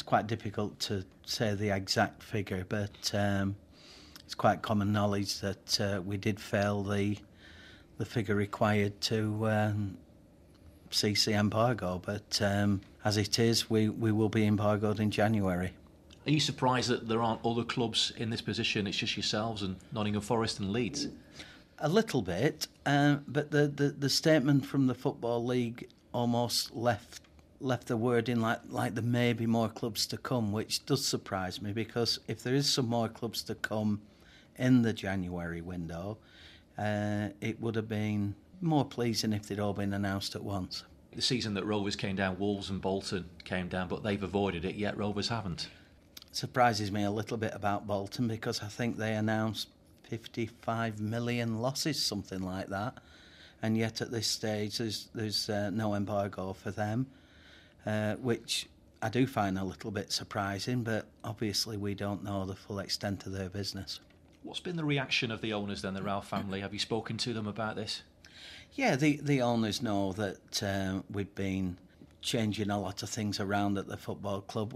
It's quite difficult to say the exact figure, but it's quite common knowledge that we did fail the figure required to cease the embargo. But as it is, we will be embargoed in January. Are you surprised that there aren't other clubs in this position? It's just yourselves and Nottingham Forest and Leeds? A little bit, but the statement from the Football League almost left the wording like there may be more clubs to come, which does surprise me, because if there is some more clubs to come in the January window, it would have been more pleasing if they'd all been announced at once. The season that Rovers came down, Wolves and Bolton came down, but they've avoided it, yet Rovers haven't. Surprises me a little bit about Bolton, because I think they announced 55 million losses, something like that, and yet at this stage there's no embargo for them, which I do find a little bit surprising, but obviously we don't know the full extent of their business. What's been the reaction of the owners then, the Ralph family? Have you spoken to them about this? Yeah, the owners know that we've been changing a lot of things around at the football club.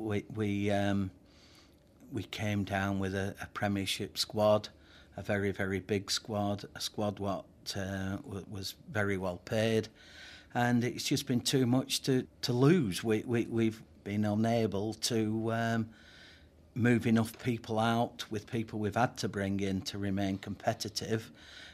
We came down with a Premiership squad, a very, very big squad, a squad what was very well paid, and it's just been too much to lose. We've been unable to move enough people out with people we've had to bring in to remain competitive.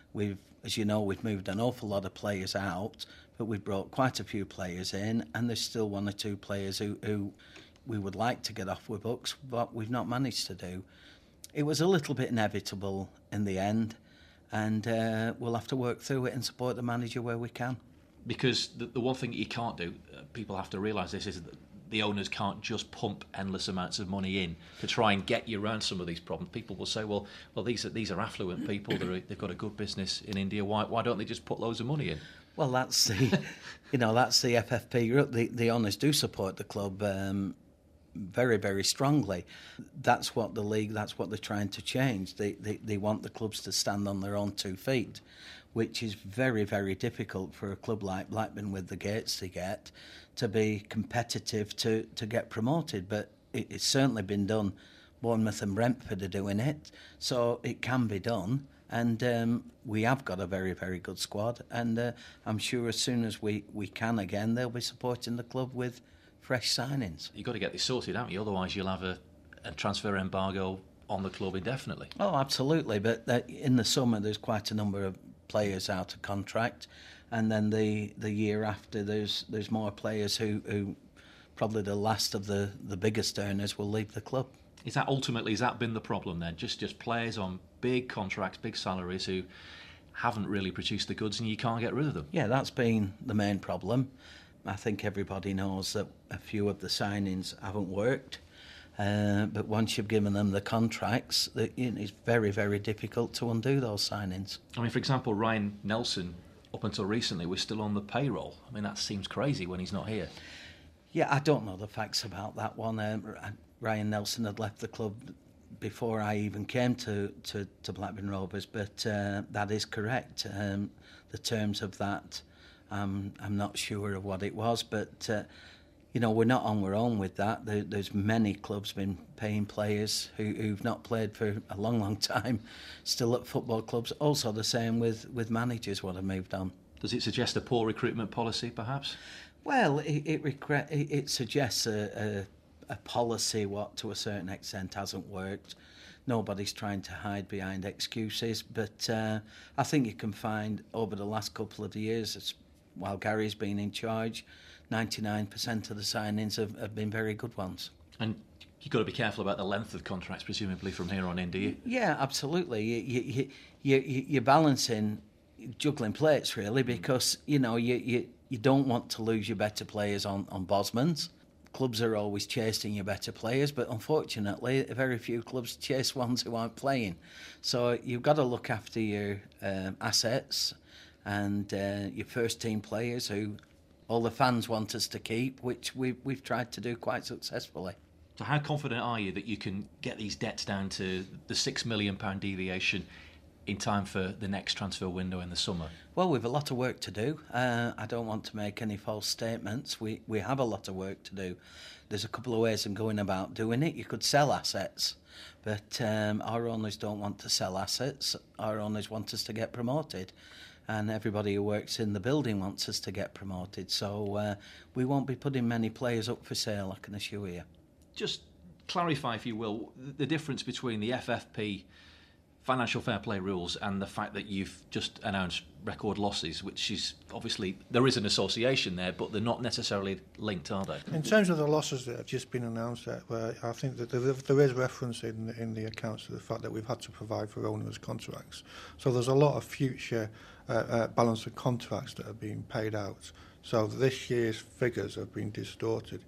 As you know, we've moved an awful lot of players out, but we've brought quite a few players in, and there's still one or two players who we would like to get off with books, but we've not managed to do. It was a little bit inevitable in the end, and we'll have to work through it and support the manager where we can. Because the one thing you can't do, people have to realise this, is that the owners can't just pump endless amounts of money in to try and get you around some of these problems. People will say, well, these are affluent people, they've got a good business in India, why don't they just put loads of money in? Well, that's the that's the FFP route. The owners do support the club very, very strongly. That's what the league, that's what they're trying to change. They want the clubs to stand on their own 2 feet, which is very, very difficult for a club like Blackburn with the gates they get to be competitive to get promoted. But it's certainly been done. Bournemouth and Brentford are doing it, so it can be done. And we have got a very, very good squad, and I'm sure as soon as we can again, they'll be supporting the club with fresh signings. You've got to get this sorted, haven't you? Otherwise you'll have a transfer embargo on the club indefinitely. Oh, absolutely. But in the summer there's quite a number of players out of contract, and then the year after there's more players who probably the last of the biggest earners will leave the club. Has that been the problem then? Just players on big contracts, big salaries who haven't really produced the goods and you can't get rid of them? Yeah, that's been the main problem. I think everybody knows that a few of the signings haven't worked, but once you've given them the contracts, it's very, very difficult to undo those signings. I mean, for example, Ryan Nelson, up until recently, was still on the payroll. I mean, that seems crazy when he's not here. Yeah, I don't know the facts about that one. Ryan Nelson had left the club before I even came to Blackburn Rovers, but that is correct. The terms of that, I'm not sure of what it was, but we're not on our own with that. There's many clubs been paying players who've not played for a long, long time, still at football clubs. Also the same with managers what have moved on. Does it suggest a poor recruitment policy, perhaps? Well, it suggests a policy what to a certain extent hasn't worked. Nobody's trying to hide behind excuses, but I think you can find over the last couple of years, while Gary's been in charge, 99% of the signings have been very good ones. And you've got to be careful about the length of contracts, presumably, from here on in, do you? Yeah, absolutely. You're balancing, juggling plates, really, because, you don't want to lose your better players on Bosmans. Clubs are always chasing your better players, but unfortunately, very few clubs chase ones who aren't playing. So you've got to look after your assets and your first-team players who all the fans want us to keep, which we've tried to do quite successfully. So how confident are you that you can get these debts down to the £6 million deviation in time for the next transfer window in the summer? Well, we've a lot of work to do. I don't want to make any false statements. We have a lot of work to do. There's a couple of ways of going about doing it. You could sell assets, but our owners don't want to sell assets. Our owners want us to get promoted, and everybody who works in the building wants us to get promoted. So we won't be putting many players up for sale, I can assure you. Just clarify, if you will, the difference between the FFP financial fair play rules and the fact that you've just announced record losses, which is obviously there is an association there, but they're not necessarily linked, are they? In terms of the losses that have just been announced, I think that there is reference in the accounts to the fact that we've had to provide for owners' contracts. So there's a lot of future balance of contracts that are being paid out. So this year's figures have been distorted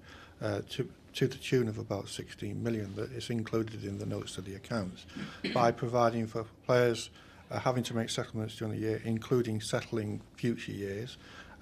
to the tune of about 16 million, but it's included in the notes to the accounts, by providing for players having to make settlements during the year, including settling future years,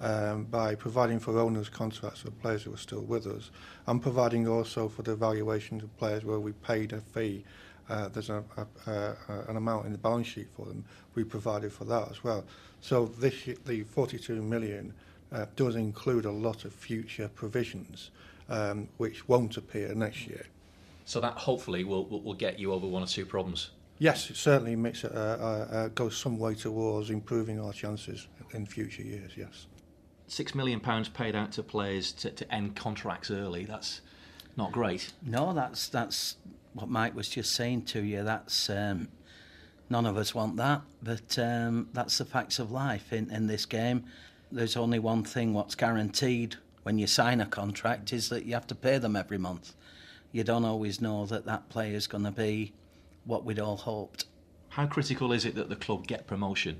by providing for owners' contracts of players who are still with us, and providing also for the valuations of players where we paid a fee. There's an amount in the balance sheet for them. We provided for that as well. So the 42 million does include a lot of future provisions, which won't appear next year. So that hopefully will get you over one or two problems. Yes, it certainly makes it goes some way towards improving our chances in future years. Yes. £6 million paid out to players to end contracts early. That's not great. No, that's what Mike was just saying to you. That's none of us want that, but that's the facts of life in this game. There's only one thing what's guaranteed when you sign a contract is that you have to pay them every month. You don't always know that player's going to be what we'd all hoped. How critical is it that the club get promotion?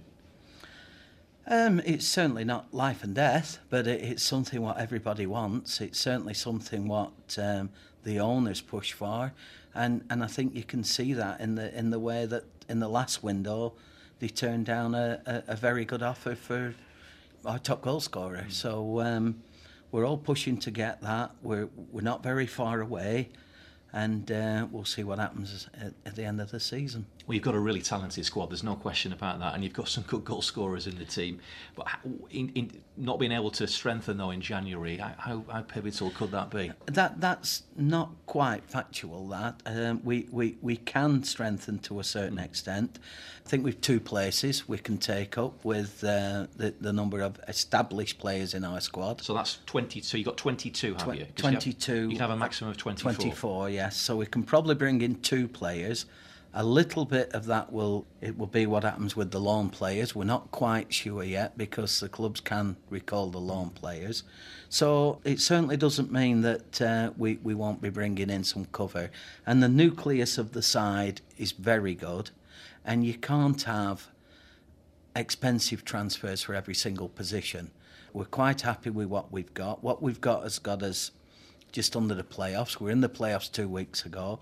It's certainly not life and death, but it's something what everybody wants. It's certainly something what the owners push for, and I think you can see that in the way that in the last window they turned down a very good offer for our top goal scorer. So we're all pushing to get that. We're not very far away, and we'll see what happens at the end of the season. Well, you've got a really talented squad, there's no question about that, and you've got some good goal scorers in the team. But in not being able to strengthen, though, in January, how pivotal could that be? That's not quite factual, that. We can strengthen to a certain extent. I think we've two places we can take up with the number of established players in our squad. So that's 22. You've got 22, have you? 22. You can have a maximum of 24. 24, yes. So we can probably bring in two players. A little bit of that will be what happens with the loan players. We're not quite sure yet because the clubs can recall the loan players. So it certainly doesn't mean that we won't be bringing in some cover. And the nucleus of the side is very good. And you can't have expensive transfers for every single position. We're quite happy with what we've got. What we've got has got us just under the playoffs. We're in the playoffs 2 weeks ago,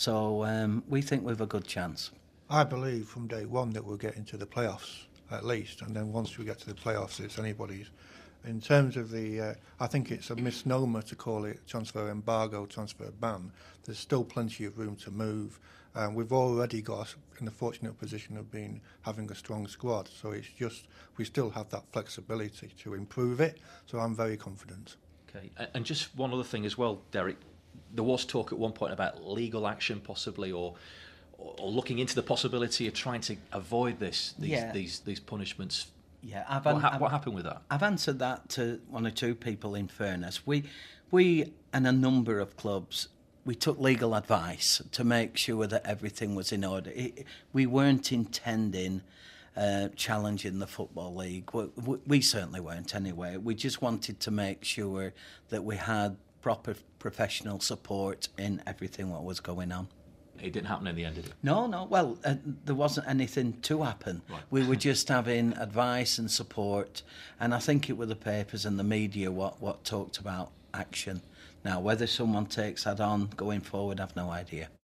so we think we've a good chance. I believe from day one that we'll get into the playoffs at least, and then once we get to the playoffs, it's anybody's. In terms of I think it's a misnomer to call it transfer embargo, transfer ban. There's still plenty of room to move. We've already got us in the fortunate position of having a strong squad, so it's just we still have that flexibility to improve it. So I'm very confident. Okay, and just one other thing as well, Derek. There was talk at one point about legal action, possibly, or looking into the possibility of trying to avoid these punishments. Yeah, what happened with that? I've answered that to one or two people. In fairness, we and a number of clubs, we took legal advice to make sure that everything was in order. We weren't intending challenging the Football League. We certainly weren't anyway. We just wanted to make sure that we had proper professional support in everything what was going on. It didn't happen in the end, did it? No. Well, there wasn't anything to happen. Right. We were just having advice and support, and I think it were the papers and the media what talked about action. Now, whether someone takes that on going forward, I've no idea.